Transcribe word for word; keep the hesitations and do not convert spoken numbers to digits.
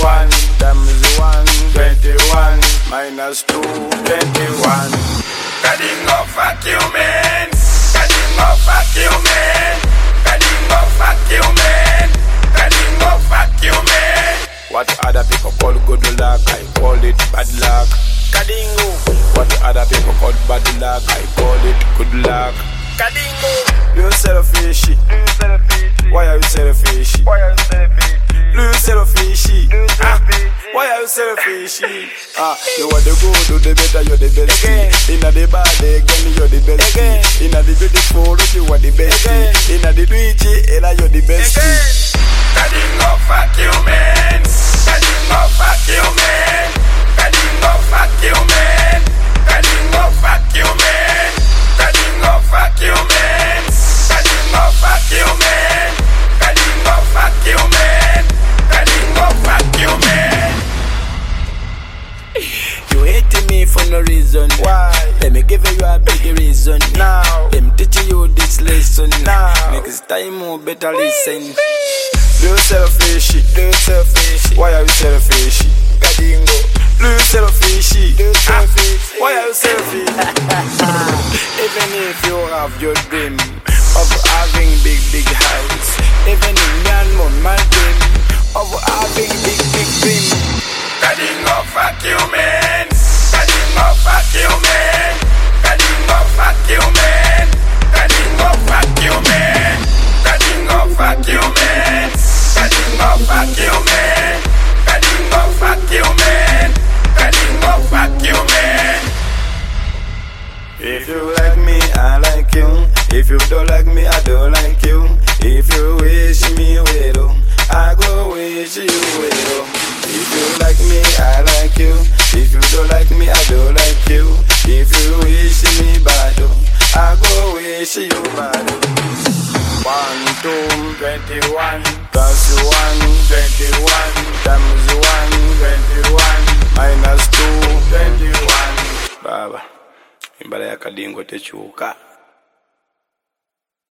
twenty-one times one, twenty-one minus two, twenty-one. Kadingo fuck you man, Kadingo fuck you man, Kadingo fuck you man, Kadingo fuck you man. What other people call good luck, I call it bad luck. Kadingo. What other people call bad luck, I call it good luck. Kadingo. You selfish. You selfish. Why are you selfish? Why are you selfish? You selfish. You Ah, selfish. why are you selfish? Ah, you are the good, do the better, you're the best. Again. Inna the bad, again you're the best. Again. Inna the beautiful, you are the best. Again. Inna the rich, Ella you're the best. Again. Kadingo fuck you man, Kadingo fuck you man, Kadingo fuck you man, Kadingo fuck you man, Kadingo fuck you man, Kadingo fuck you man, Kadingo fuck you man, Kadingo fuck you man. You hating me for no reason. Why? Let me give you a big reason. Now. Them teaching you this lesson. Now. Next time you better listen. You selfish. You selfish. Why are you selfish? Kadingo. You selfish. You selfish. Ah, why are you selfish? Even if you have your dream of having big big house, even if me and mom my dream of having big big dream. Kadingo fuck you man, Kadingo fuck you man, Kadingo fuck you man, Kadingo fuck you man, Kadingo fuck you man, Kadingo fuck you man, Kadingo fuck you man, Kadingo fuck you man. If you like me, I like you. If you don't like me, I don't like you. If you wish me well, I go wish you well. If you like me, I like you. If you don't like me, I don't like you. If you wish me bad, I go wish you bad. One, two, twenty-one, plus one, twenty-one, times one, twenty-one, minus two, twenty-one. Baba, imbala ya Kadingo techuka.